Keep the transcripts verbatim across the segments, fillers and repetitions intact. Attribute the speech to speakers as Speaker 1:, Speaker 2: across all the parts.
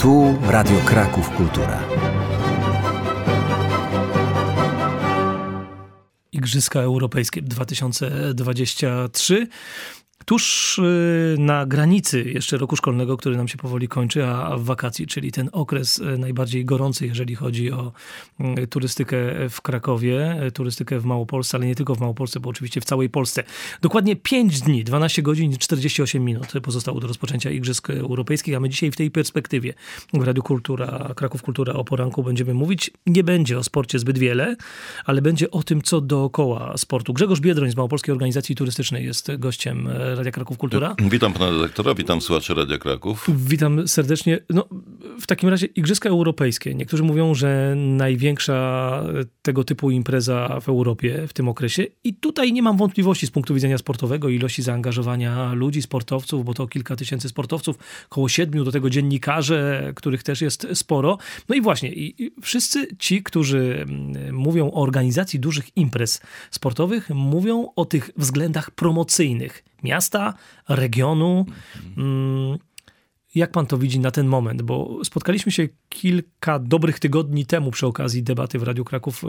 Speaker 1: Tu Radio Kraków Kultura.
Speaker 2: Igrzyska Europejskie dwa tysiące dwudziesty trzeci. Tuż na granicy jeszcze roku szkolnego, który nam się powoli kończy, a w wakacji, czyli ten okres najbardziej gorący, jeżeli chodzi o turystykę w Krakowie, turystykę w Małopolsce, ale nie tylko w Małopolsce, bo oczywiście w całej Polsce. Dokładnie pięć dni, dwanaście godzin i czterdzieści osiem minut pozostało do rozpoczęcia Igrzysk Europejskich, a my dzisiaj w tej perspektywie w Radiu Kultura, Kraków Kultura o poranku będziemy mówić. Nie będzie o sporcie zbyt wiele, ale będzie o tym, co dookoła sportu. Grzegorz Biedroń z Małopolskiej Organizacji Turystycznej jest gościem Radia Kraków Kultura.
Speaker 3: Witam pana redaktora, witam słuchaczy Radia Kraków.
Speaker 2: Witam serdecznie. No, w takim razie Igrzyska Europejskie. Niektórzy mówią, że największa tego typu impreza w Europie w tym okresie. I tutaj nie mam wątpliwości z punktu widzenia sportowego, ilości zaangażowania ludzi, sportowców, bo to kilka tysięcy sportowców, około siedmiu, do tego dziennikarze, których też jest sporo. No i właśnie, i wszyscy ci, którzy mówią o organizacji dużych imprez sportowych, mówią o tych względach promocyjnych miasta, regionu. Jak pan to widzi na ten moment? Bo spotkaliśmy się kilka dobrych tygodni temu przy okazji debaty w Radiu Kraków,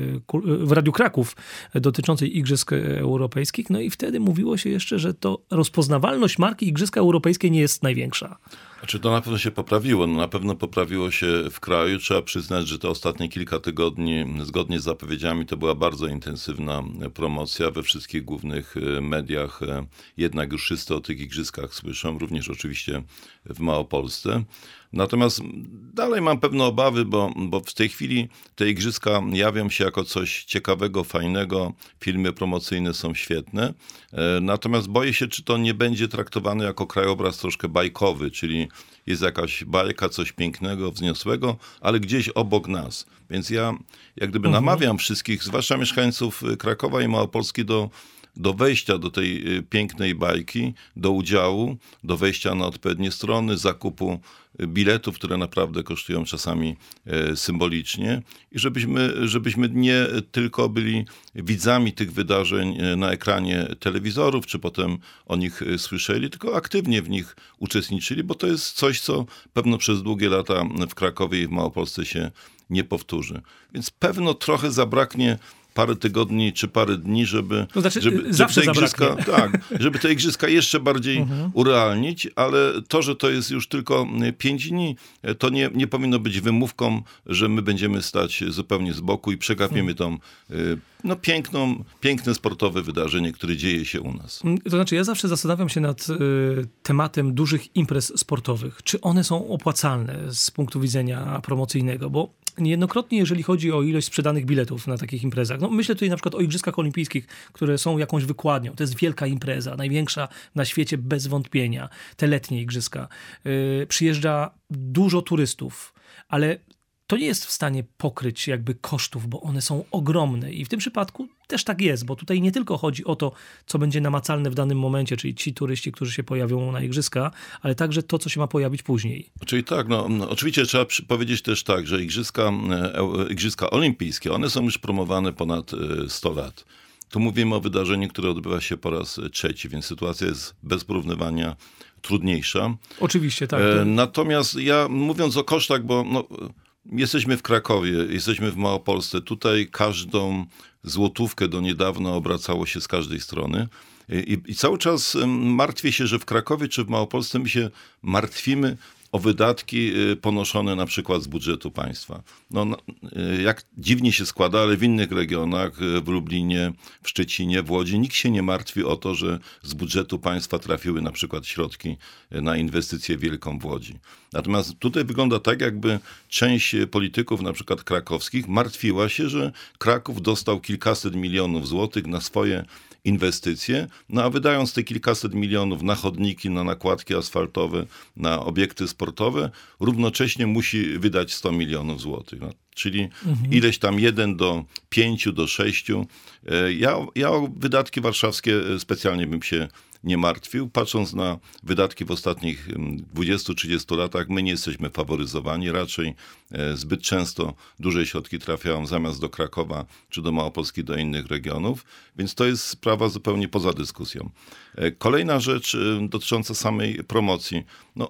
Speaker 2: w Radiu Kraków dotyczącej Igrzysk Europejskich. No i wtedy mówiło się jeszcze, że to rozpoznawalność marki Igrzyska Europejskie nie jest największa.
Speaker 3: Znaczy to na pewno się poprawiło, no na pewno poprawiło się w kraju. Trzeba przyznać, że te ostatnie kilka tygodni, zgodnie z zapowiedziami, to była bardzo intensywna promocja we wszystkich głównych mediach. Jednak już wszyscy o tych igrzyskach słyszą, również oczywiście w Małopolsce. Natomiast dalej mam pewne obawy, bo, bo w tej chwili te igrzyska jawią się jako coś ciekawego, fajnego. Filmy promocyjne są świetne. Natomiast boję się, czy to nie będzie traktowane jako krajobraz troszkę bajkowy, czyli jest jakaś bajka, coś pięknego, wzniosłego, ale gdzieś obok nas. Więc ja jak gdyby mhm. namawiam wszystkich, zwłaszcza mieszkańców Krakowa i Małopolski, do do wejścia do tej pięknej bajki, do udziału, do wejścia na odpowiednie strony, zakupu biletów, które naprawdę kosztują czasami symbolicznie i żebyśmy, żebyśmy nie tylko byli widzami tych wydarzeń na ekranie telewizorów, czy potem o nich słyszeli, tylko aktywnie w nich uczestniczyli, bo to jest coś, co pewno przez długie lata w Krakowie i w Małopolsce się nie powtórzy. Więc pewno trochę zabraknie parę tygodni czy parę dni, żeby,
Speaker 2: to znaczy,
Speaker 3: żeby, żeby, te igrzyska, tak, żeby te igrzyska jeszcze bardziej uh-huh. urealnić, ale to, że to jest już tylko pięć dni, to nie, nie powinno być wymówką, że my będziemy stać zupełnie z boku i przegapimy tą no, piękną, piękne sportowe wydarzenie, które dzieje się u nas.
Speaker 2: To znaczy, ja zawsze zastanawiam się nad y, tematem dużych imprez sportowych. Czy one są opłacalne z punktu widzenia promocyjnego? Bo niejednokrotnie, jeżeli chodzi o ilość sprzedanych biletów na takich imprezach, no myślę tutaj na przykład o Igrzyskach Olimpijskich, które są jakąś wykładnią. To jest wielka impreza, największa na świecie bez wątpienia. Te letnie igrzyska. Yy, przyjeżdża dużo turystów, ale to nie jest w stanie pokryć jakby kosztów, bo one są ogromne. I w tym przypadku też tak jest, bo tutaj nie tylko chodzi o to, co będzie namacalne w danym momencie, czyli ci turyści, którzy się pojawią na igrzyska, ale także to, co się ma pojawić później.
Speaker 3: Czyli tak, no, no oczywiście trzeba przy- powiedzieć też tak, że igrzyska, e, igrzyska olimpijskie, one są już promowane ponad e, sto lat. Tu mówimy o wydarzeniu, które odbywa się po raz trzeci, więc sytuacja jest bez porównywania trudniejsza.
Speaker 2: Oczywiście, tak.
Speaker 3: E, natomiast ja mówiąc o kosztach, bo no, jesteśmy w Krakowie, jesteśmy w Małopolsce. Tutaj każdą złotówkę do niedawna obracało się z każdej strony. I, i cały czas martwię się, że w Krakowie czy w Małopolsce my się martwimy o wydatki ponoszone na przykład z budżetu państwa. No, jak dziwnie się składa, ale w innych regionach, w Lublinie, w Szczecinie, w Łodzi, nikt się nie martwi o to, że z budżetu państwa trafiły na przykład środki na inwestycję wielką w Łodzi. Natomiast tutaj wygląda tak, jakby część polityków, na przykład krakowskich, martwiła się, że Kraków dostał kilkaset milionów złotych na swoje inwestycje, no a wydając te kilkaset milionów na chodniki, na nakładki asfaltowe, na obiekty sportowe, równocześnie musi wydać sto milionów złotych. No, czyli mhm. ileś tam jeden do pięciu, do sześciu. Ja, ja o wydatki warszawskie specjalnie bym się nie martwił. Patrząc na wydatki w ostatnich dwudziestu trzydziestu latach, my nie jesteśmy faworyzowani. Raczej zbyt często duże środki trafiają zamiast do Krakowa czy do Małopolski, do innych regionów. Więc to jest sprawa zupełnie poza dyskusją. Kolejna rzecz dotycząca samej promocji. No,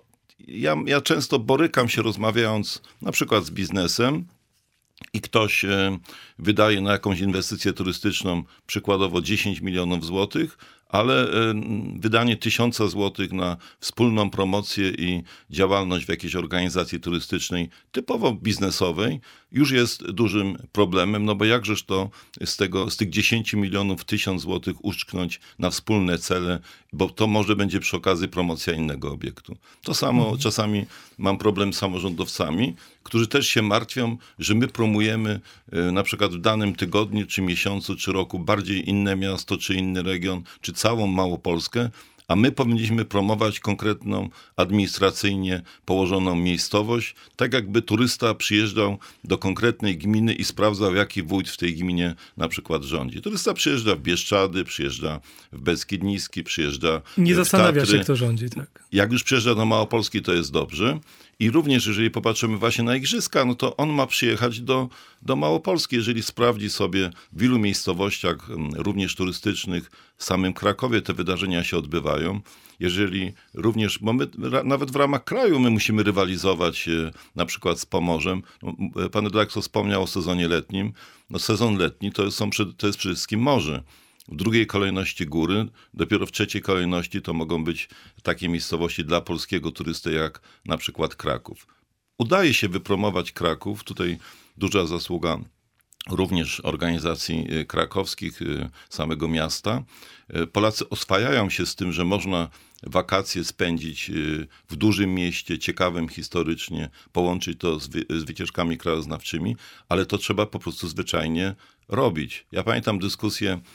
Speaker 3: ja, ja często borykam się rozmawiając na przykład z biznesem i ktoś wydaje na jakąś inwestycję turystyczną przykładowo dziesięć milionów złotych, ale wydanie tysiąca złotych na wspólną promocję i działalność w jakiejś organizacji turystycznej typowo biznesowej już jest dużym problemem, no bo jakżeż to z tego, z tych dziesięciu milionów tysiąc złotych uszczknąć na wspólne cele, bo to może będzie przy okazji promocja innego obiektu. To samo mhm. czasami mam problem z samorządowcami, którzy też się martwią, że my promujemy na przykład w danym tygodniu, czy miesiącu, czy roku bardziej inne miasto, czy inny region, czy całą Małopolskę, a my powinniśmy promować konkretną, administracyjnie położoną miejscowość, tak jakby turysta przyjeżdżał do konkretnej gminy i sprawdzał, jaki wójt w tej gminie na przykład rządzi. Turysta przyjeżdża w Bieszczady, przyjeżdża w Beskid Niski, przyjeżdża
Speaker 2: Nie
Speaker 3: w
Speaker 2: zastanawia
Speaker 3: Tatry.
Speaker 2: się, kto rządzi, tak.
Speaker 3: Jak już przyjeżdża do Małopolski, to jest dobrze. I również, jeżeli popatrzymy właśnie na igrzyska, no to on ma przyjechać do, do Małopolski, jeżeli sprawdzi sobie w wielu miejscowościach, również turystycznych, w samym Krakowie te wydarzenia się odbywają. Jeżeli również, bo my nawet w ramach kraju my musimy rywalizować na przykład z Pomorzem. Pan redaktor wspomniał o sezonie letnim. No sezon letni to, są, to jest przede wszystkim morze. W drugiej kolejności góry, dopiero w trzeciej kolejności to mogą być takie miejscowości dla polskiego turysty jak na przykład Kraków. Udaje się wypromować Kraków, tutaj duża zasługa również organizacji krakowskich, samego miasta. Polacy oswajają się z tym, że można wakacje spędzić w dużym mieście, ciekawym historycznie, połączyć to z, wy- z wycieczkami krajoznawczymi, ale to trzeba po prostu zwyczajnie robić. Ja pamiętam dyskusję e,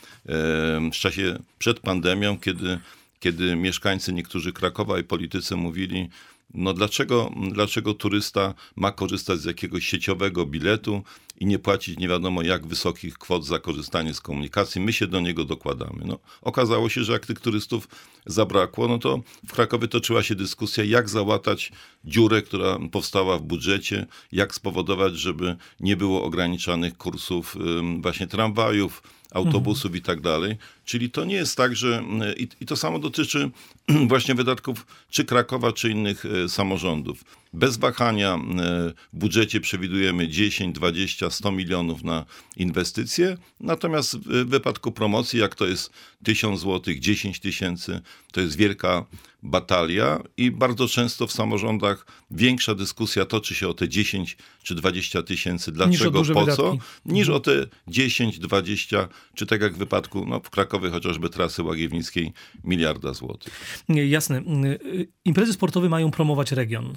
Speaker 3: w czasie przed pandemią, kiedy, kiedy mieszkańcy niektórzy Krakowa i politycy mówili, no dlaczego, dlaczego turysta ma korzystać z jakiegoś sieciowego biletu i nie płacić nie wiadomo jak wysokich kwot za korzystanie z komunikacji. My się do niego dokładamy. No, okazało się, że jak tych turystów zabrakło, no to w Krakowie toczyła się dyskusja, jak załatać dziurę, która powstała w budżecie, jak spowodować, żeby nie było ograniczanych kursów właśnie tramwajów, autobusów mhm. i tak dalej. Czyli to nie jest tak, że i, i to samo dotyczy właśnie wydatków czy Krakowa, czy innych e, samorządów. Bez wahania e, w budżecie przewidujemy dziesięć, dwadzieścia, sto milionów na inwestycje, natomiast w, w wypadku promocji, jak to jest tysiąc złotych, dziesięć tysięcy, to jest wielka batalia i bardzo często w samorządach większa dyskusja toczy się o te dziesięć czy dwadzieścia tysięcy, dlaczego, po
Speaker 2: wydatki.
Speaker 3: co, niż o te dziesięć, dwadzieścia, czy tak jak w wypadku no, w Krakowie chociażby trasy łagiewnickiej miliarda złotych.
Speaker 2: Jasne. Imprezy sportowe mają promować region.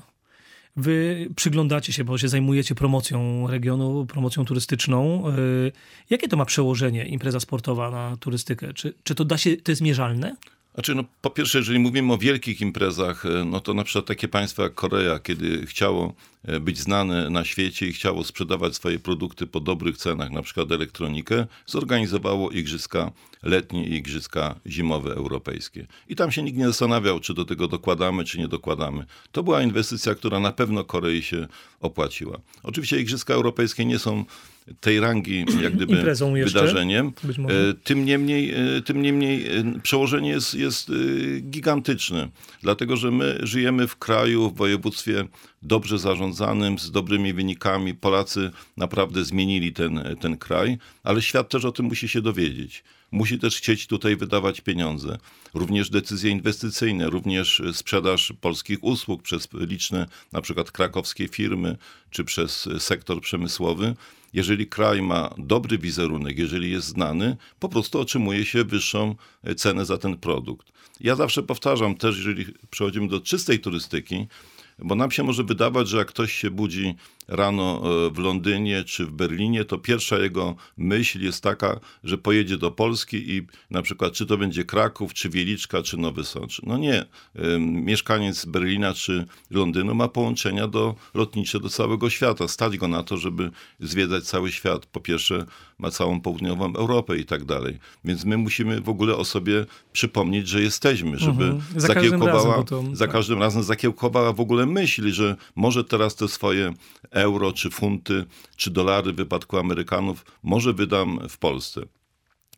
Speaker 2: Wy przyglądacie się, bo się zajmujecie promocją regionu, promocją turystyczną. Jakie to ma przełożenie, impreza sportowa, na turystykę? Czy, czy to da się, to jest mierzalne?
Speaker 3: Znaczy, no, po pierwsze, jeżeli mówimy o wielkich imprezach, no to na przykład takie państwa jak Korea, kiedy chciało być znane na świecie i chciało sprzedawać swoje produkty po dobrych cenach, na przykład elektronikę, zorganizowało igrzyska letnie i igrzyska zimowe europejskie. I tam się nikt nie zastanawiał, czy do tego dokładamy, czy nie dokładamy. To była inwestycja, która na pewno Korei się opłaciła. Oczywiście igrzyska europejskie nie są tej rangi jak gdyby
Speaker 2: imprezą jeszcze,
Speaker 3: wydarzeniem. Tym niemniej, tym niemniej przełożenie jest, jest gigantyczne, dlatego że my żyjemy w kraju, w województwie dobrze zarządzanym, z dobrymi wynikami. Polacy naprawdę zmienili ten, ten kraj, ale świat też o tym musi się dowiedzieć. Musi też chcieć tutaj wydawać pieniądze. Również decyzje inwestycyjne, również sprzedaż polskich usług przez liczne na przykład krakowskie firmy, czy przez sektor przemysłowy. Jeżeli kraj ma dobry wizerunek, jeżeli jest znany, po prostu otrzymuje się wyższą cenę za ten produkt. Ja zawsze powtarzam też, jeżeli przechodzimy do czystej turystyki, bo nam się może wydawać, że jak ktoś się budzi rano w Londynie czy w Berlinie, to pierwsza jego myśl jest taka, że pojedzie do Polski i na przykład czy to będzie Kraków, czy Wieliczka, czy Nowy Sącz. No nie. Mieszkaniec Berlina czy Londynu ma połączenia do, lotnicze do całego świata. Stać go na to, żeby zwiedzać cały świat. Po pierwsze ma całą południową Europę i tak dalej. Więc my musimy w ogóle o sobie przypomnieć, że jesteśmy, żeby mhm. za zakiełkowała, każdym razem, to, za tak. każdym razem zakiełkowała w ogóle myśl, że może teraz te swoje euro, czy funty, czy dolary w wypadku Amerykanów może wydam w Polsce.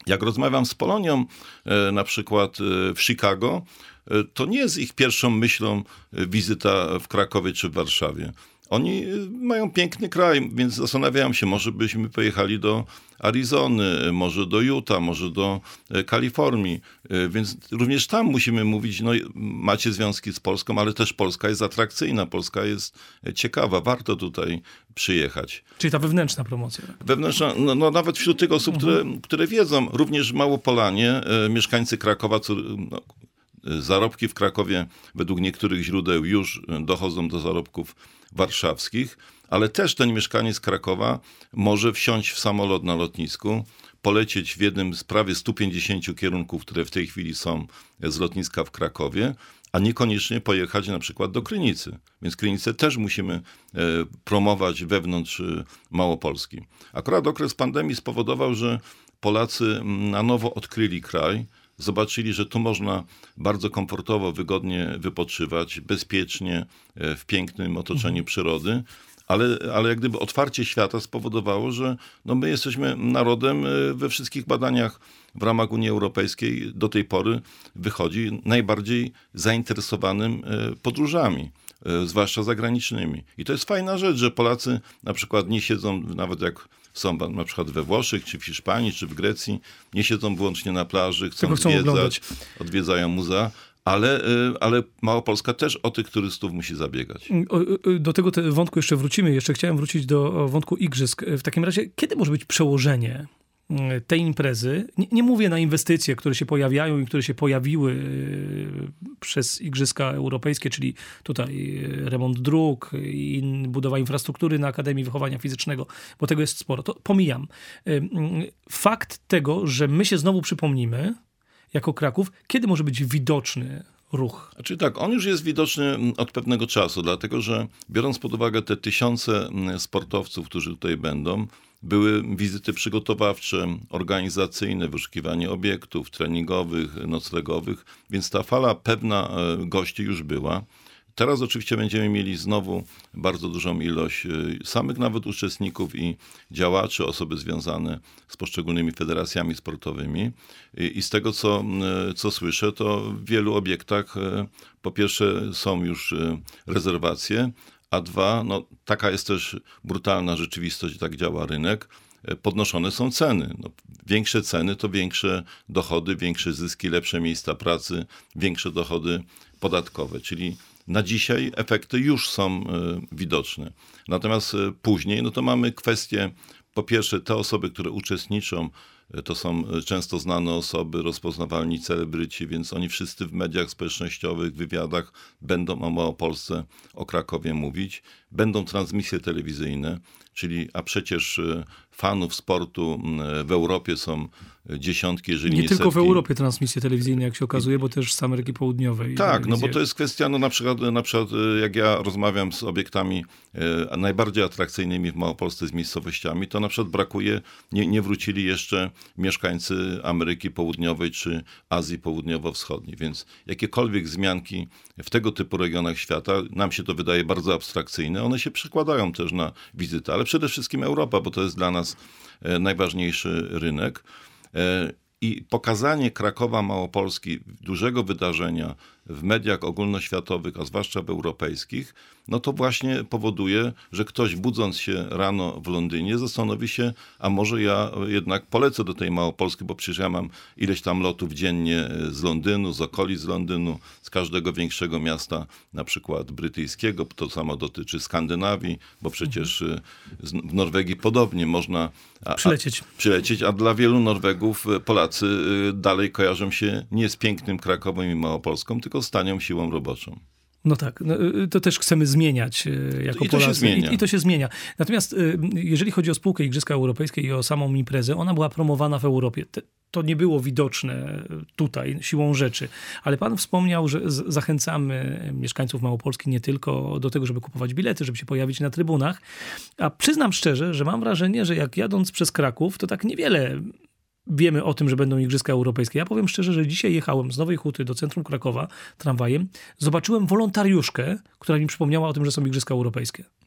Speaker 3: Jak rozmawiam z Polonią, na przykład w Chicago, to nie jest ich pierwszą myślą wizyta w Krakowie czy w Warszawie. Oni mają piękny kraj, więc zastanawiają się, może byśmy pojechali do Arizony, może do Utah, może do Kalifornii. Więc również tam musimy mówić, no macie związki z Polską, ale też Polska jest atrakcyjna, Polska jest ciekawa, warto tutaj przyjechać.
Speaker 2: Czyli ta wewnętrzna promocja.
Speaker 3: Wewnętrzna, no, no nawet wśród tych osób, mhm. które, które wiedzą, również Małopolanie, mieszkańcy Krakowa, co, no, zarobki w Krakowie według niektórych źródeł już dochodzą do zarobków warszawskich, ale też ten mieszkaniec Krakowa może wsiąść w samolot na lotnisku, polecieć w jednym z prawie stu pięćdziesięciu kierunków, które w tej chwili są z lotniska w Krakowie, a niekoniecznie pojechać na przykład do Krynicy. Więc Krynicę też musimy promować wewnątrz Małopolski. Akurat okres pandemii spowodował, że Polacy na nowo odkryli kraj, zobaczyli, że tu można bardzo komfortowo, wygodnie wypoczywać, bezpiecznie, w pięknym otoczeniu mhm. przyrody, ale, ale jak gdyby otwarcie świata spowodowało, że no my jesteśmy narodem we wszystkich badaniach w ramach Unii Europejskiej do tej pory wychodzi najbardziej zainteresowanym podróżami, zwłaszcza zagranicznymi. I to jest fajna rzecz, że Polacy na przykład nie siedzą, nawet jak są na przykład we Włoszech, czy w Hiszpanii, czy w Grecji, nie siedzą wyłącznie na plaży, chcą, chcą zwiedzać, oglądać. Odwiedzają muzea, ale, ale Małopolska też o tych turystów musi zabiegać.
Speaker 2: Do tego te wątku jeszcze wrócimy. Jeszcze chciałem wrócić do wątku igrzysk. W takim razie, kiedy może być przełożenie tej imprezy? Nie, nie mówię na inwestycje, które się pojawiają i które się pojawiły przez Igrzyska Europejskie, czyli tutaj remont dróg i budowa infrastruktury na Akademii Wychowania Fizycznego, bo tego jest sporo. To pomijam. Fakt tego, że my się znowu przypomnimy jako Kraków, kiedy może być widoczny ruch?
Speaker 3: Znaczy tak, on już jest widoczny od pewnego czasu, dlatego że biorąc pod uwagę te tysiące sportowców, którzy tutaj będą, były wizyty przygotowawcze, organizacyjne, wyszukiwanie obiektów treningowych, noclegowych, więc ta fala pewna gości już była. Teraz oczywiście będziemy mieli znowu bardzo dużą ilość samych nawet uczestników i działaczy, osoby związane z poszczególnymi federacjami sportowymi. I z tego, co, co słyszę, to w wielu obiektach po pierwsze są już rezerwacje, a dwa, no, taka jest też brutalna rzeczywistość, tak działa rynek, podnoszone są ceny. No, większe ceny to większe dochody, większe zyski, lepsze miejsca pracy, większe dochody podatkowe, czyli na dzisiaj efekty już są y, widoczne. Natomiast y, później, no to mamy kwestię, po pierwsze te osoby, które uczestniczą, y, to są y, często znane osoby, rozpoznawalni celebryci, więc oni wszyscy w mediach społecznościowych, wywiadach będą o Małopolsce, o Krakowie mówić. Będą transmisje telewizyjne, czyli, a przecież y, fanów sportu y, w Europie są dziesiątki, jeżeli nie,
Speaker 2: nie tylko
Speaker 3: setki.
Speaker 2: w Europie transmisje telewizyjne, jak się okazuje, bo też z Ameryki Południowej.
Speaker 3: Tak, no bo to jest kwestia, no na przykład, na przykład jak ja rozmawiam z obiektami e, najbardziej atrakcyjnymi w Małopolsce, z miejscowościami, to na przykład brakuje, nie, nie wrócili jeszcze mieszkańcy Ameryki Południowej czy Azji Południowo-Wschodniej, więc jakiekolwiek wzmianki w tego typu regionach świata, nam się to wydaje bardzo abstrakcyjne, one się przekładają też na wizytę, ale przede wszystkim Europa, bo to jest dla nas e, najważniejszy rynek. I pokazanie Krakowa Małopolski, dużego wydarzenia w mediach ogólnoświatowych, a zwłaszcza w europejskich, no to właśnie powoduje, że ktoś budząc się rano w Londynie zastanowi się, a może ja jednak polecę do tej Małopolski, bo przecież ja mam ileś tam lotów dziennie z Londynu, z okolic Londynu, z każdego większego miasta, na przykład brytyjskiego, to samo dotyczy Skandynawii, bo przecież w Norwegii podobnie można a,
Speaker 2: przylecieć.
Speaker 3: A, przylecieć, a dla wielu Norwegów Polacy dalej kojarzą się nie z pięknym Krakowem i Małopolską, tylko z tanią siłą roboczą.
Speaker 2: No tak, no, to też chcemy zmieniać jako
Speaker 3: I to
Speaker 2: Polacy.
Speaker 3: się zmienia.
Speaker 2: I, I to się zmienia. Natomiast jeżeli chodzi o spółkę Igrzyska Europejskie i o samą imprezę, ona była promowana w Europie. To nie było widoczne tutaj siłą rzeczy. Ale pan wspomniał, że zachęcamy mieszkańców Małopolski nie tylko do tego, żeby kupować bilety, żeby się pojawić na trybunach. A przyznam szczerze, że mam wrażenie, że jak jadąc przez Kraków, to tak niewiele wiemy o tym, że będą Igrzyska Europejskie. Ja powiem szczerze, że dzisiaj jechałem z Nowej Huty do centrum Krakowa tramwajem. Zobaczyłem wolontariuszkę, która mi przypomniała o tym, że są Igrzyska Europejskie.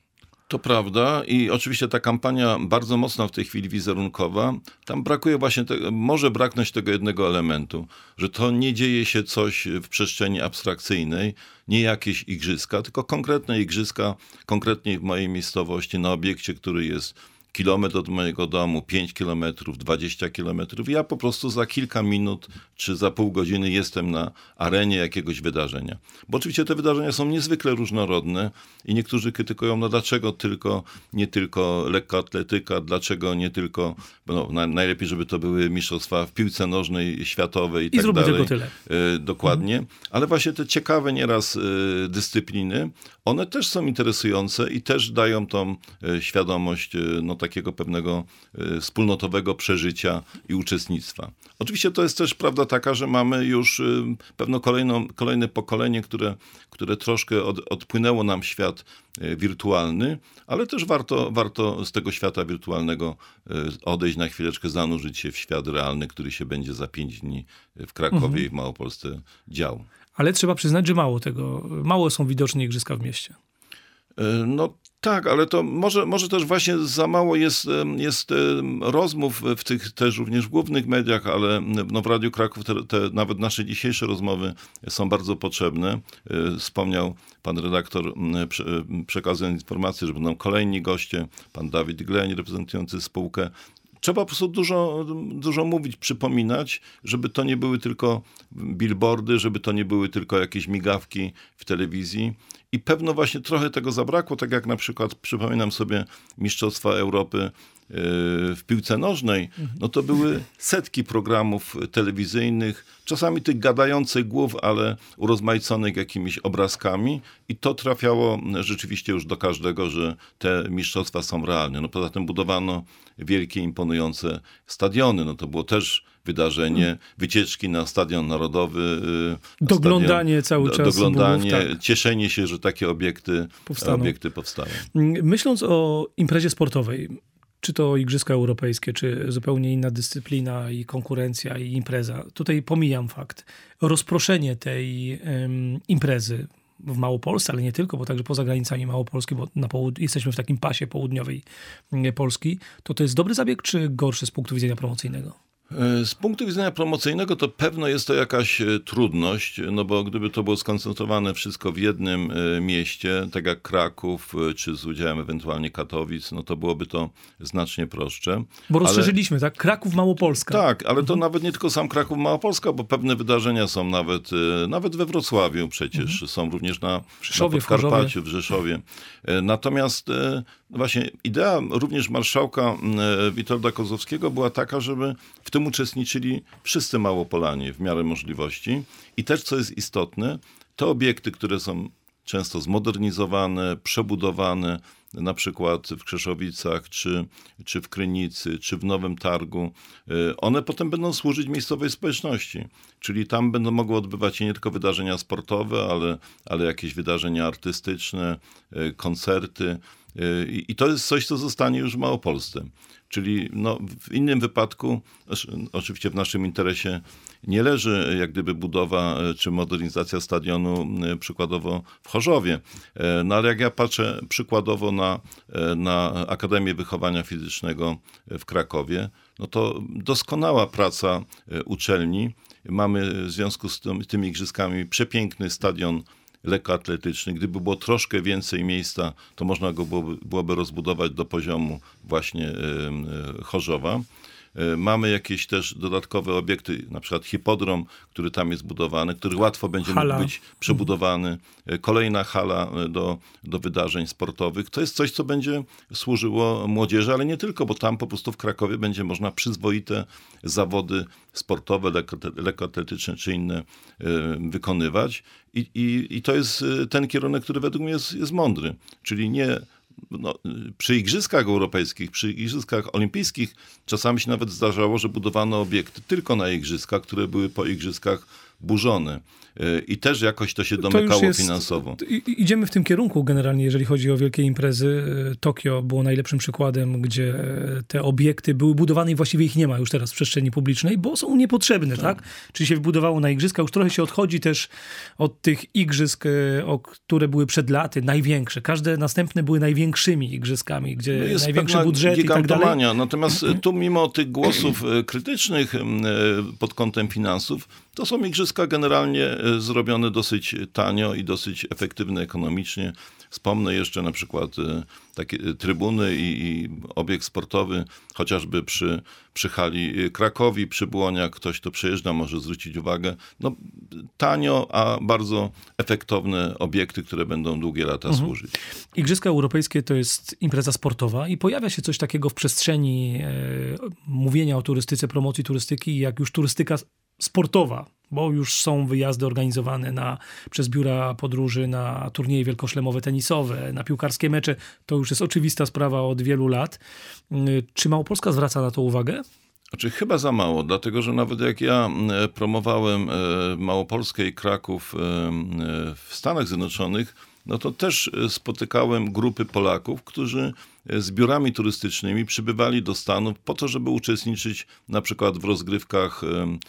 Speaker 3: To prawda i oczywiście ta kampania bardzo mocna w tej chwili wizerunkowa, tam brakuje właśnie, te, może braknąć tego jednego elementu, że to nie dzieje się coś w przestrzeni abstrakcyjnej, nie jakieś igrzyska, tylko konkretne igrzyska, konkretnie w mojej miejscowości, na obiekcie, który jest kilometr od mojego domu, pięć kilometrów, dwadzieścia kilometrów. Ja po prostu za kilka minut czy za pół godziny jestem na arenie jakiegoś wydarzenia. Bo oczywiście te wydarzenia są niezwykle różnorodne i niektórzy krytykują, no dlaczego tylko, nie tylko lekkoatletyka, dlaczego nie tylko, no na, najlepiej, żeby to były mistrzostwa w piłce nożnej, światowej i,
Speaker 2: I
Speaker 3: tak dalej.
Speaker 2: tylko tyle.
Speaker 3: E, dokładnie. Mhm. Ale właśnie te ciekawe nieraz e, dyscypliny, one też są interesujące i też dają tą e, świadomość e, no, takiego pewnego e, wspólnotowego przeżycia i uczestnictwa. Oczywiście to jest też prawda taka, że mamy już e, pewno kolejną, kolejne pokolenie, które, które troszkę od, odpłynęło nam świat e, wirtualny, ale też warto, warto z tego świata wirtualnego e, odejść na chwileczkę, zanurzyć się w świat realny, który się będzie za pięć dni w Krakowie mhm. i w Małopolsce dział.
Speaker 2: Ale trzeba przyznać, że mało tego, mało są widoczne igrzyska w mieście.
Speaker 3: No tak, ale to może, może też właśnie za mało jest, jest rozmów w tych też również głównych mediach, ale no w Radiu Kraków te, te nawet nasze dzisiejsze rozmowy są bardzo potrzebne. Wspomniał pan redaktor, przekazując informację, że będą kolejni goście, pan Dawid Gleń reprezentujący spółkę. Trzeba po prostu dużo, dużo mówić, przypominać, żeby to nie były tylko billboardy, żeby to nie były tylko jakieś migawki w telewizji. I pewno właśnie trochę tego zabrakło, tak jak na przykład przypominam sobie Mistrzostwa Europy w piłce nożnej, no to były setki programów telewizyjnych, czasami tych gadających głów, ale urozmaiconych jakimiś obrazkami i to trafiało rzeczywiście już do każdego, że te mistrzostwa są realne. No poza tym budowano wielkie, imponujące stadiony, no to było też wydarzenie, wycieczki na Stadion Narodowy. Na
Speaker 2: doglądanie
Speaker 3: stadion,
Speaker 2: cały czas.
Speaker 3: Doglądanie,
Speaker 2: Bugów, tak.
Speaker 3: cieszenie się, że takie obiekty powstaną. obiekty powstają.
Speaker 2: Myśląc o imprezie sportowej, czy to Igrzyska Europejskie, czy zupełnie inna dyscyplina i konkurencja i impreza. Tutaj pomijam fakt. Rozproszenie tej um, imprezy w Małopolsce, ale nie tylko, bo także poza granicami Małopolski, bo na połud- jesteśmy w takim pasie południowej Polski, to to jest dobry zabieg, czy gorszy z punktu widzenia promocyjnego?
Speaker 3: Z punktu widzenia promocyjnego to pewno jest to jakaś trudność, no bo gdyby to było skoncentrowane wszystko w jednym mieście, tak jak Kraków, czy z udziałem ewentualnie Katowic, no to byłoby to znacznie prostsze.
Speaker 2: Bo rozszerzyliśmy, ale... tak? Kraków, Małopolska.
Speaker 3: Tak, ale to mhm. nawet nie tylko sam Kraków, Małopolska, bo pewne wydarzenia są nawet, nawet we Wrocławiu przecież, mhm. są również na,
Speaker 2: Rzeszowie,
Speaker 3: na Podkarpaciu, w Rzeszowie. Natomiast właśnie idea również marszałka Witolda Kozłowskiego była taka, żeby w tym uczestniczyli wszyscy Małopolanie w miarę możliwości. I też, co jest istotne, te obiekty, które są często zmodernizowane, przebudowane, na przykład w Krzeszowicach, czy, czy w Krynicy, czy w Nowym Targu, one potem będą służyć miejscowej społeczności. Czyli tam będą mogły odbywać się nie tylko wydarzenia sportowe, ale, ale jakieś wydarzenia artystyczne, koncerty. I to jest coś, co zostanie już w Małopolsce. Czyli no, w innym wypadku, oczywiście w naszym interesie nie leży jak gdyby budowa czy modernizacja stadionu przykładowo w Chorzowie. No ale jak ja patrzę przykładowo na, na Akademię Wychowania Fizycznego w Krakowie, no to doskonała praca uczelni. Mamy w związku z tym, tymi igrzyskami przepiękny stadion lekkoatletyczny. Gdyby było troszkę więcej miejsca, to można go byłoby, byłoby rozbudować do poziomu właśnie Chorzowa. Mamy jakieś też dodatkowe obiekty, na przykład hipodrom, który tam jest budowany, który łatwo będzie hala. mógł być przebudowany. Kolejna hala do, do wydarzeń sportowych. To jest coś, co będzie służyło młodzieży, ale nie tylko, bo tam po prostu w Krakowie będzie można przyzwoite zawody sportowe, lekkoatletyczne czy inne wykonywać. I, i, i to jest ten kierunek, który według mnie jest, jest mądry. Czyli nie... No, przy igrzyskach europejskich, przy igrzyskach olimpijskich czasami się nawet zdarzało, że budowano obiekty tylko na igrzyskach, które były po igrzyskach burzone. i też jakoś to się domykało
Speaker 2: to jest,
Speaker 3: finansowo.
Speaker 2: Idziemy w tym kierunku generalnie, jeżeli chodzi o wielkie imprezy. Tokio było najlepszym przykładem, gdzie te obiekty były budowane i właściwie ich nie ma już teraz w przestrzeni publicznej, bo są niepotrzebne, tak? tak? Czyli się wybudowało na igrzyska, już trochę się odchodzi też od tych igrzysk, o które były przed laty, największe. Każde następne były największymi igrzyskami, gdzie
Speaker 3: jest
Speaker 2: największe budżety i tak dalej.
Speaker 3: Natomiast tu mimo tych głosów krytycznych pod kątem finansów, to są igrzyska generalnie zrobione dosyć tanio i dosyć efektywne ekonomicznie. Wspomnę jeszcze na przykład takie trybuny i, i obiekt sportowy, chociażby przy, przy hali Krakowi, przy Błoniach, ktoś to przejeżdża, może zwrócić uwagę. No, tanio, a bardzo efektowne obiekty, które będą długie lata mhm. służyć.
Speaker 2: Igrzyska Europejskie to jest impreza sportowa i pojawia się coś takiego w przestrzeni e, mówienia o turystyce, promocji turystyki, jak już turystyka sportowa, bo już są wyjazdy organizowane na, przez biura podróży na turnieje wielkoszlemowe tenisowe, na piłkarskie mecze. To już jest oczywista sprawa od wielu lat. Czy Małopolska zwraca na to uwagę?
Speaker 3: Znaczy chyba za mało, dlatego że nawet jak ja promowałem Małopolskę i Kraków w Stanach Zjednoczonych, no to też spotykałem grupy Polaków, którzy z biurami turystycznymi przybywali do Stanów po to, żeby uczestniczyć na przykład w rozgrywkach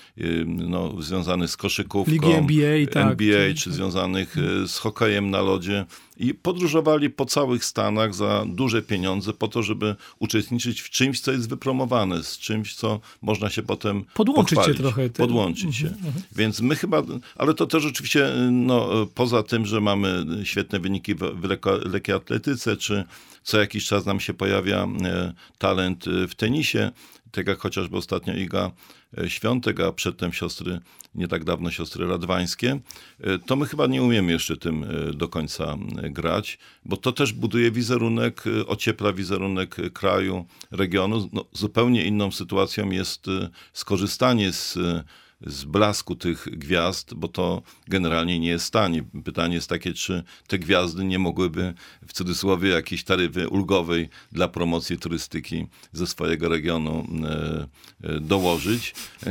Speaker 3: no, związanych z koszykówką,
Speaker 2: Ligi N B A, tak.
Speaker 3: N B A czy związanych z hokejem na lodzie i podróżowali po całych Stanach za duże pieniądze po to, żeby uczestniczyć w czymś, co jest wypromowane, z czymś, co można się potem
Speaker 2: podłączyć
Speaker 3: pochwalić.
Speaker 2: się trochę. Te...
Speaker 3: Podłączyć się.
Speaker 2: Uh-huh, uh-huh.
Speaker 3: Więc my chyba, ale to też oczywiście no, poza tym, że mamy świetne wyniki w, w lekkiej atletyce, czy co jakiś czas nam się pojawia e, talent w tenisie, tak jak chociażby ostatnio Iga Świątek, a przedtem siostry, nie tak dawno siostry Radwańskie, e, to my chyba nie umiemy jeszcze tym e, do końca grać, bo to też buduje wizerunek, e, ociepla wizerunek kraju, regionu. No, zupełnie inną sytuacją jest e, skorzystanie z z blasku tych gwiazd, bo to generalnie nie jest tanie. Pytanie jest takie, czy te gwiazdy nie mogłyby w cudzysłowie jakiejś taryfy ulgowej dla promocji turystyki ze swojego regionu e, e, dołożyć.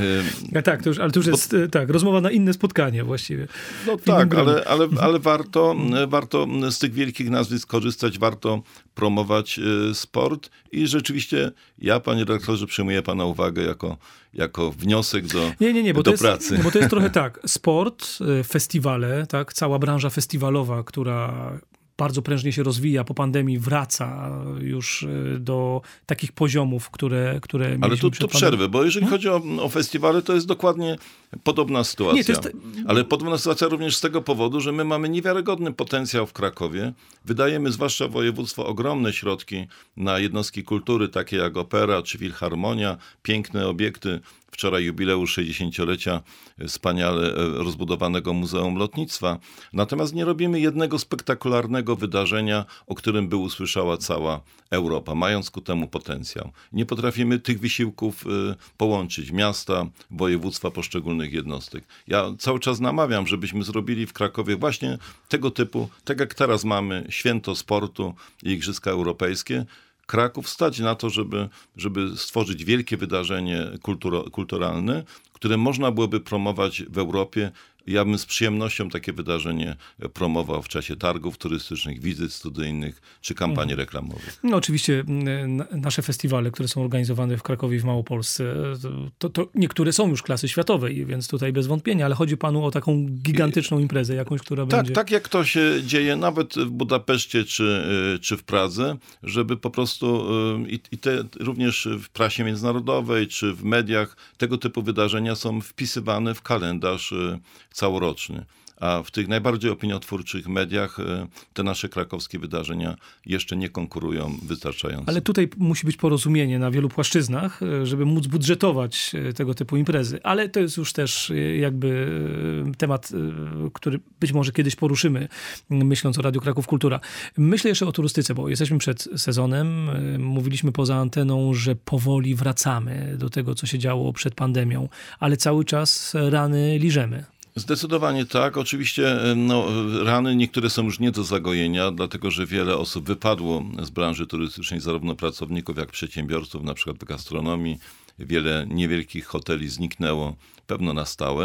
Speaker 2: E, tak, to już, ale to już bo, jest tak, rozmowa na inne spotkanie właściwie.
Speaker 3: No tak, ale, ale, ale warto, warto z tych wielkich nazwisk korzystać, warto promować e, sport i rzeczywiście ja, panie redaktorze, przyjmuję pana uwagę jako, jako wniosek do,
Speaker 2: nie, nie, nie, bo
Speaker 3: do
Speaker 2: to
Speaker 3: pracy.
Speaker 2: Jest, bo to jest trochę tak, sport, festiwale, tak, cała branża festiwalowa, która bardzo prężnie się rozwija, po pandemii wraca już do takich poziomów, które, które mieliśmy
Speaker 3: Ale tu,
Speaker 2: przed
Speaker 3: tu przerwę, bo jeżeli hmm? chodzi o, o festiwale, to jest dokładnie podobna sytuacja. Nie, to jest... Ale podobna sytuacja również z tego powodu, że my mamy niewiarygodny potencjał w Krakowie. Wydajemy, zwłaszcza województwo, ogromne środki na jednostki kultury, takie jak opera czy filharmonia, piękne obiekty. Wczoraj jubileusz sześćdziesięciolecia wspaniale rozbudowanego Muzeum Lotnictwa. Natomiast nie robimy jednego spektakularnego wydarzenia, o którym by usłyszała cała Europa, mając ku temu potencjał. Nie potrafimy tych wysiłków połączyć, miasta, województwa, poszczególnych jednostek. Ja cały czas namawiam, żebyśmy zrobili w Krakowie właśnie tego typu, tak jak teraz mamy święto sportu i Igrzyska Europejskie, Kraków stać na to, żeby, żeby stworzyć wielkie wydarzenie kulturo, kulturalne, które można byłoby promować w Europie. Ja bym z przyjemnością takie wydarzenie promował w czasie targów turystycznych, wizyt studyjnych czy kampanii mhm. reklamowych.
Speaker 2: No oczywiście nasze festiwale, które są organizowane w Krakowie i w Małopolsce, to, to niektóre są już klasy światowej, więc tutaj bez wątpienia, ale chodzi panu o taką gigantyczną imprezę jakąś, która
Speaker 3: tak,
Speaker 2: będzie...
Speaker 3: Tak, jak to się dzieje nawet w Budapeszcie czy, czy w Pradze, żeby po prostu i, i te również w prasie międzynarodowej czy w mediach tego typu wydarzenia są wpisywane w kalendarz całoroczny. A w tych najbardziej opiniotwórczych mediach te nasze krakowskie wydarzenia jeszcze nie konkurują wystarczająco.
Speaker 2: Ale tutaj musi być porozumienie na wielu płaszczyznach, żeby móc budżetować tego typu imprezy. Ale to jest już też jakby temat, który być może kiedyś poruszymy, myśląc o Radiu Kraków Kultura. Myślę jeszcze o turystyce, bo jesteśmy przed sezonem. Mówiliśmy poza anteną, że powoli wracamy do tego, co się działo przed pandemią, ale cały czas rany liżemy.
Speaker 3: Zdecydowanie tak. Oczywiście no, rany niektóre są już nie do zagojenia, dlatego że wiele osób wypadło z branży turystycznej, zarówno pracowników, jak przedsiębiorców, na przykład w gastronomii. Wiele niewielkich hoteli zniknęło, pewno na stałe,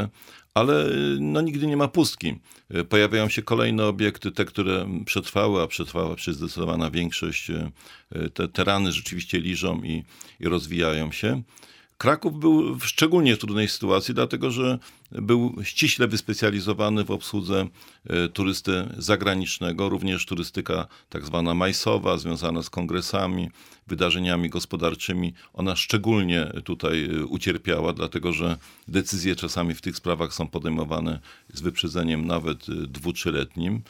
Speaker 3: ale no, nigdy nie ma pustki. Pojawiają się kolejne obiekty, te, które przetrwały, a przetrwała przez zdecydowana większość. Te tereny rzeczywiście liżą i, i rozwijają się. Kraków był w szczególnie trudnej sytuacji, dlatego że był ściśle wyspecjalizowany w obsłudze turysty zagranicznego, również turystyka tak zwana majsowa, związana z kongresami, wydarzeniami gospodarczymi. Ona szczególnie tutaj ucierpiała, dlatego że decyzje czasami w tych sprawach są podejmowane z wyprzedzeniem nawet dwu-, trzyletnim.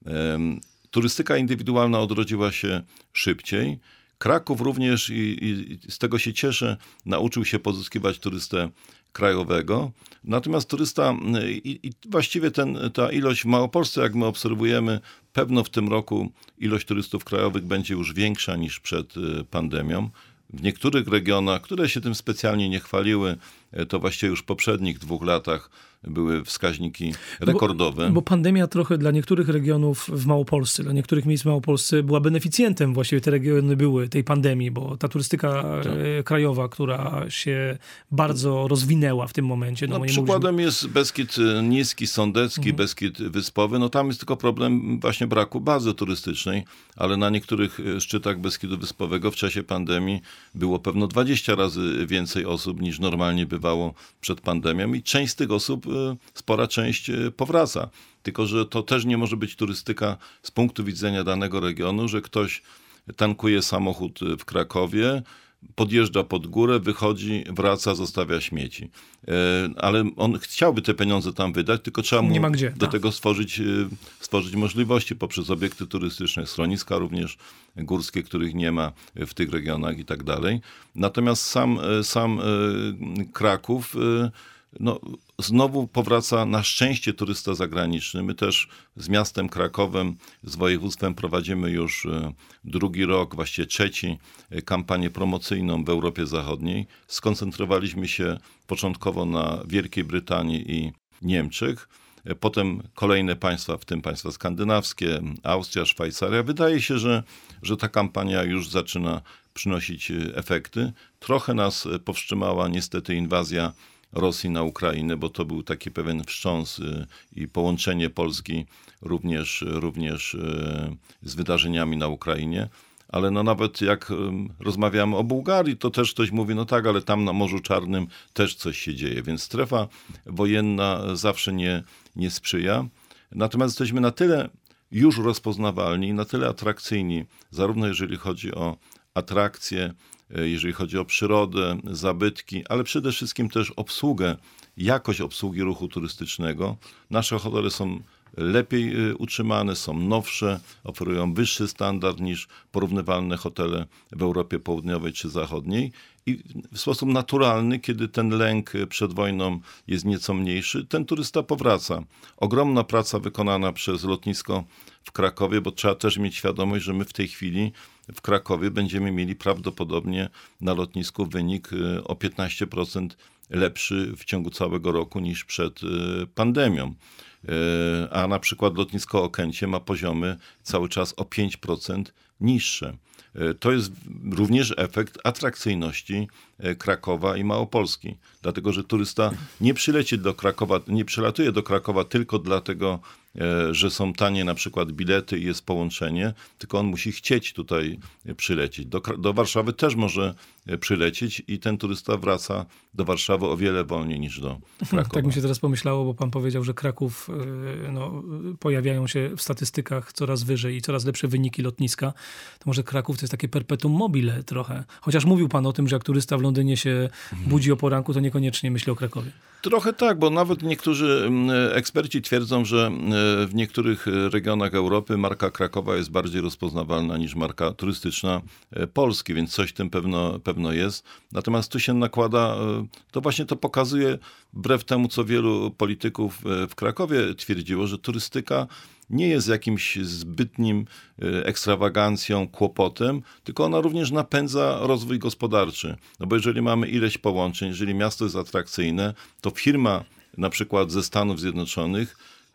Speaker 3: Turystyka indywidualna odrodziła się szybciej. Kraków również, i, i z tego się cieszę, nauczył się pozyskiwać turystę krajowego. Natomiast turysta i, i właściwie ten, ta ilość w Małopolsce, jak my obserwujemy, pewno w tym roku ilość turystów krajowych będzie już większa niż przed pandemią. W niektórych regionach, które się tym specjalnie nie chwaliły, to właściwie już w poprzednich dwóch latach były wskaźniki rekordowe.
Speaker 2: Bo, bo pandemia trochę dla niektórych regionów w Małopolsce, dla niektórych miejsc w Małopolsce była beneficjentem, właściwie te regiony były tej pandemii, bo ta turystyka tak. krajowa, która się bardzo rozwinęła w tym momencie. No,
Speaker 3: no, przykładem mówimy... jest Beskid Niski, Sądecki, mhm. Beskid Wyspowy. No tam jest tylko problem właśnie braku bazy turystycznej, ale na niektórych szczytach Beskidu Wyspowego w czasie pandemii było pewno dwadzieścia razy więcej osób niż normalnie bywało przed pandemią i część z tych osób, spora część powraca. Tylko że to też nie może być turystyka z punktu widzenia danego regionu, że ktoś tankuje samochód w Krakowie, podjeżdża pod górę, wychodzi, wraca, zostawia śmieci. Ale on chciałby te pieniądze tam wydać, tylko trzeba mu
Speaker 2: nie ma gdzie,
Speaker 3: do
Speaker 2: tak.
Speaker 3: tego stworzyć, stworzyć możliwości poprzez obiekty turystyczne, schroniska również górskie, których nie ma w tych regionach i tak dalej. Natomiast sam, sam Kraków no, znowu powraca na szczęście turysta zagraniczny. My też z miastem Krakowem, z województwem prowadzimy już drugi rok, właściwie trzeci, kampanię promocyjną w Europie Zachodniej. Skoncentrowaliśmy się początkowo na Wielkiej Brytanii i Niemczech. Potem kolejne państwa, w tym państwa skandynawskie, Austria, Szwajcaria. Wydaje się, że, że ta kampania już zaczyna przynosić efekty. Trochę nas powstrzymała niestety inwazja Rosji na Ukrainę, bo to był taki pewien wstrząs i połączenie Polski również, również z wydarzeniami na Ukrainie. Ale no nawet jak rozmawiamy o Bułgarii, to też ktoś mówi, no tak, ale tam na Morzu Czarnym też coś się dzieje, więc strefa wojenna zawsze nie, nie sprzyja. Natomiast jesteśmy na tyle już rozpoznawalni, na tyle atrakcyjni, zarówno jeżeli chodzi o atrakcje, jeżeli chodzi o przyrodę, zabytki, ale przede wszystkim też obsługę, jakość obsługi ruchu turystycznego. Nasze hotele są lepiej utrzymane, są nowsze, oferują wyższy standard niż porównywalne hotele w Europie Południowej czy Zachodniej. I w sposób naturalny, kiedy ten lęk przed wojną jest nieco mniejszy, ten turysta powraca. Ogromna praca wykonana przez lotnisko w Krakowie, bo trzeba też mieć świadomość, że my w tej chwili w Krakowie będziemy mieli prawdopodobnie na lotnisku wynik o piętnaście procent lepszy w ciągu całego roku niż przed pandemią. A na przykład lotnisko Okęcie ma poziomy cały czas o pięć procent niższe. To jest również efekt atrakcyjności Krakowa i Małopolski. Dlatego, że turysta nie przyleci do Krakowa, nie przylatuje do Krakowa tylko dlatego, że są tanie na przykład bilety i jest połączenie, tylko on musi chcieć tutaj przylecieć. Do, do Warszawy też może przylecieć i ten turysta wraca do Warszawy o wiele wolniej niż do Krakowa.
Speaker 2: Tak mi się teraz pomyślało, bo pan powiedział, że Kraków, no, pojawiają się w statystykach coraz wyżej i coraz lepsze wyniki lotniska. To może Kraków to jest takie perpetuum mobile trochę. Chociaż mówił pan o tym, że jak turysta w Londynie się budzi o poranku, to niekoniecznie myśli o Krakowie.
Speaker 3: Trochę tak, bo nawet niektórzy eksperci twierdzą, że w niektórych regionach Europy marka Krakowa jest bardziej rozpoznawalna niż marka turystyczna Polski, więc coś w tym pewno, pewno jest. Natomiast tu się nakłada, to właśnie to pokazuje, wbrew temu, co wielu polityków w Krakowie twierdziło, że turystyka nie jest jakimś zbytnim ekstrawagancją, kłopotem, tylko ona również napędza rozwój gospodarczy. No bo jeżeli mamy ileś połączeń, jeżeli miasto jest atrakcyjne, to firma na przykład ze Stanów Zjednoczonych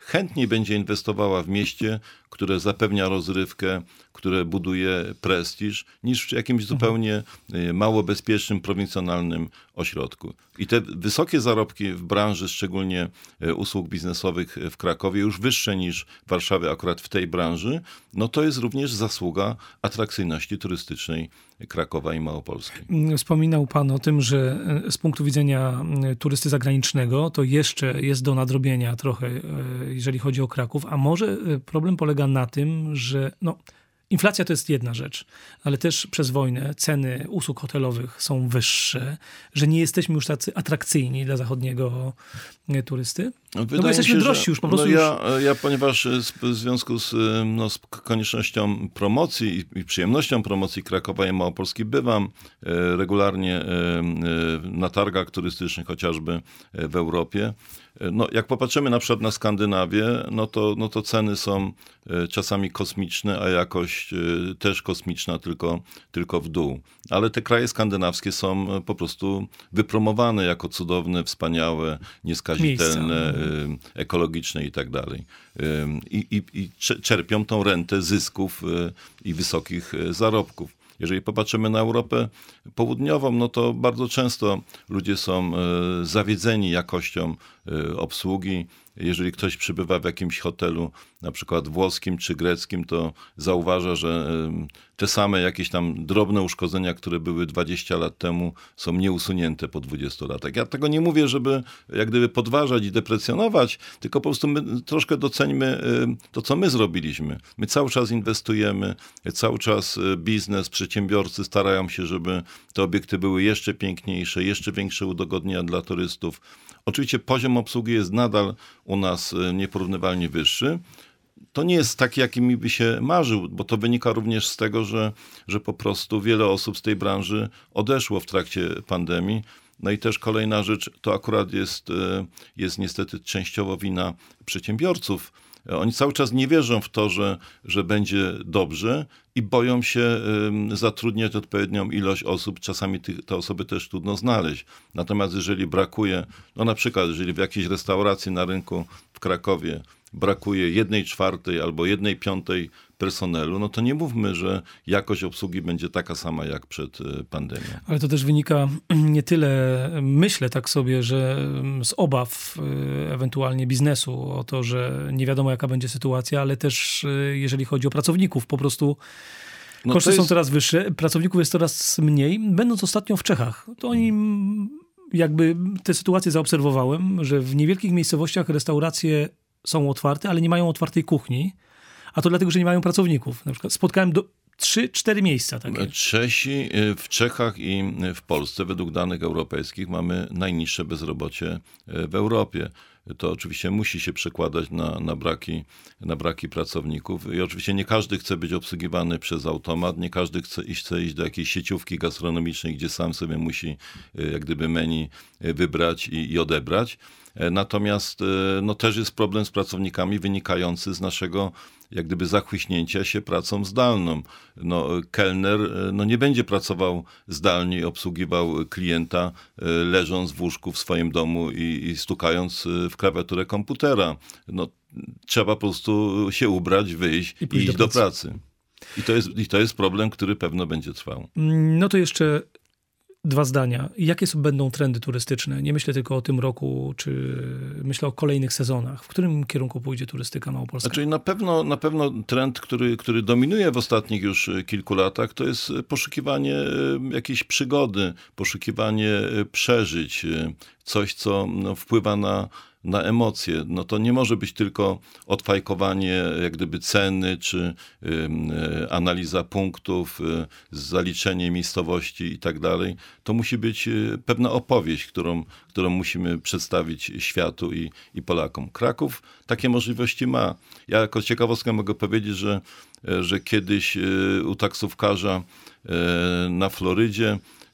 Speaker 3: chętniej będzie inwestowała w mieście, które zapewnia rozrywkę, które buduje prestiż, niż w jakimś zupełnie mało bezpiecznym, prowincjonalnym ośrodku. I te wysokie zarobki w branży, szczególnie usług biznesowych w Krakowie, już wyższe niż w Warszawie akurat w tej branży, no to jest również zasługa atrakcyjności turystycznej Krakowa i Małopolski.
Speaker 2: Wspominał pan o tym, że z punktu widzenia turysty zagranicznego to jeszcze jest do nadrobienia trochę, jeżeli chodzi o Kraków, a może problem polega na tym, że no, inflacja to jest jedna rzecz, ale też przez wojnę ceny usług hotelowych są wyższe, że nie jesteśmy już tacy atrakcyjni dla zachodniego turysty.
Speaker 3: Wydaje
Speaker 2: no bo jesteśmy
Speaker 3: się,
Speaker 2: drożsi
Speaker 3: że,
Speaker 2: już po prostu.
Speaker 3: No ja, już... ja ponieważ w związku z, no, z koniecznością promocji i, i przyjemnością promocji Krakowa i Małopolski bywam regularnie na targach turystycznych, chociażby w Europie. No, jak popatrzymy na przykład na Skandynawię, no to, no to ceny są czasami kosmiczne, a jakość też kosmiczna, tylko, tylko w dół. Ale te kraje skandynawskie są po prostu wypromowane jako cudowne, wspaniałe, nieskazitelne, miejsca. ekologiczne i tak dalej. I, i, i czerpią tą rentę zysków i wysokich zarobków. Jeżeli popatrzymy na Europę Południową, no to bardzo często ludzie są zawiedzeni jakością obsługi. Jeżeli ktoś przybywa w jakimś hotelu, na przykład włoskim czy greckim, to zauważa, że te same jakieś tam drobne uszkodzenia, które były dwadzieścia lat temu, są nieusunięte po dwudziestu latach. Ja tego nie mówię, żeby jak gdyby podważać i deprecjonować, tylko po prostu my troszkę doceńmy to, co my zrobiliśmy. My cały czas inwestujemy, cały czas biznes, przedsiębiorcy starają się, żeby te obiekty były jeszcze piękniejsze, jeszcze większe udogodnienia dla turystów. Oczywiście poziom obsługi jest nadal u nas nieporównywalnie wyższy. To nie jest taki, jakimi by się marzył, bo to wynika również z tego, że, że po prostu wiele osób z tej branży odeszło w trakcie pandemii. No i też kolejna rzecz, to akurat jest, jest niestety częściowo wina przedsiębiorców. Oni cały czas nie wierzą w to, że, że będzie dobrze i boją się y, zatrudniać odpowiednią ilość osób. Czasami ty, te osoby też trudno znaleźć. Natomiast jeżeli brakuje, no na przykład jeżeli w jakiejś restauracji na rynku w Krakowie brakuje jednej czwartej albo jednej piątej personelu, no to nie mówmy, że jakość obsługi będzie taka sama jak przed pandemią.
Speaker 2: Ale to też wynika nie tyle, myślę tak sobie, że z obaw ewentualnie biznesu o to, że nie wiadomo jaka będzie sytuacja, ale też jeżeli chodzi o pracowników, po prostu no koszty jest... są coraz wyższe, pracowników jest coraz mniej. Będąc ostatnio w Czechach, to oni jakby tę sytuację zaobserwowałem, że w niewielkich miejscowościach restauracje są otwarte, ale nie mają otwartej kuchni, a to dlatego, że nie mają pracowników. Na przykład spotkałem do trzy, cztery miejsca takie.
Speaker 3: Czesi w Czechach i w Polsce według danych europejskich mamy najniższe bezrobocie w Europie. To oczywiście musi się przekładać na, na, braki, na braki pracowników i oczywiście nie każdy chce być obsługiwany przez automat, nie każdy chce iść, chce iść do jakiejś sieciówki gastronomicznej, gdzie sam sobie musi jak gdyby menu wybrać i, i odebrać. Natomiast no, też jest problem z pracownikami wynikający z naszego jak gdyby zachłyśnięcia się pracą zdalną. No, kelner no, nie będzie pracował zdalnie i obsługiwał klienta leżąc w łóżku w swoim domu i, i stukając w klawiaturę komputera. No, trzeba po prostu się ubrać, wyjść i, i iść do pracy. do pracy. I to jest, i to jest problem, który pewno będzie trwał.
Speaker 2: No to jeszcze dwa zdania. Jakie są, będą trendy turystyczne? Nie myślę tylko o tym roku, czy myślę o kolejnych sezonach. W którym kierunku pójdzie turystyka małopolska?
Speaker 3: Znaczy na pewno, na pewno trend, który, który dominuje w ostatnich już kilku latach, to jest poszukiwanie jakiejś przygody, poszukiwanie przeżyć, coś, co no, wpływa na na emocje. No to nie może być tylko odfajkowanie jak gdyby ceny, czy y, y, analiza punktów, y, zaliczenie miejscowości i tak dalej. To musi być y, pewna opowieść, którą, którą musimy przedstawić światu i, i Polakom. Kraków takie możliwości ma. Ja jako ciekawostkę mogę powiedzieć, że, że kiedyś y, u taksówkarza y, na Florydzie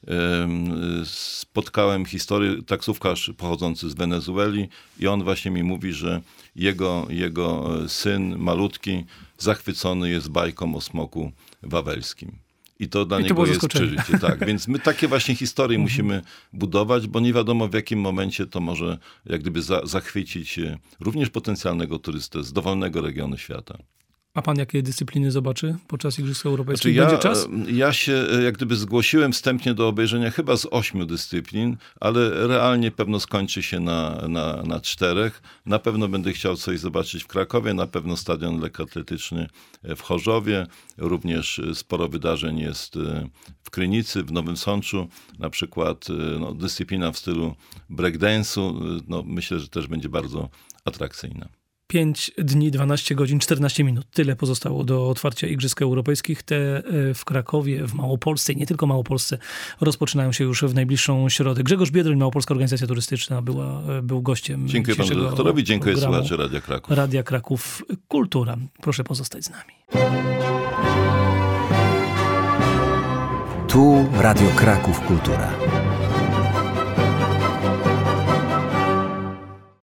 Speaker 3: spotkałem historię, taksówkarz pochodzący z Wenezueli i on właśnie mi mówi, że jego, jego syn malutki zachwycony jest bajką o smoku wawelskim. I to dla
Speaker 2: I to
Speaker 3: niego
Speaker 2: było
Speaker 3: jest
Speaker 2: zaskoczenie.
Speaker 3: przeżycie. Tak, więc my takie właśnie historie musimy budować, bo nie wiadomo w jakim momencie to może jak gdyby za, zachwycić również potencjalnego turystę z dowolnego regionu świata.
Speaker 2: A pan jakie dyscypliny zobaczy podczas Igrzysk Europejskich?
Speaker 3: Znaczy ja,
Speaker 2: Będzie czas?
Speaker 3: Ja się jak gdyby zgłosiłem wstępnie do obejrzenia chyba z ośmiu dyscyplin, ale realnie pewno skończy się na, na, na czterech. Na pewno będę chciał coś zobaczyć w Krakowie, na pewno stadion lekkoatletyczny w Chorzowie. Również sporo wydarzeń jest w Krynicy, w Nowym Sączu. Na przykład no, dyscyplina w stylu breakdance'u. No, myślę, że też będzie bardzo atrakcyjna.
Speaker 2: pięć dni, dwanaście godzin, czternaście minut. Tyle pozostało do otwarcia Igrzysk Europejskich. Te w Krakowie, w Małopolsce i nie tylko Małopolsce rozpoczynają się już w najbliższą środę. Grzegorz Biedroń, Małopolska Organizacja Turystyczna, była, był gościem
Speaker 3: Dziękuję panu doktorowi, dziękuję słuchaczy Radia Kraków.
Speaker 2: Radia Kraków Kultura. Proszę pozostać z nami.
Speaker 1: Tu Radio Kraków Kultura.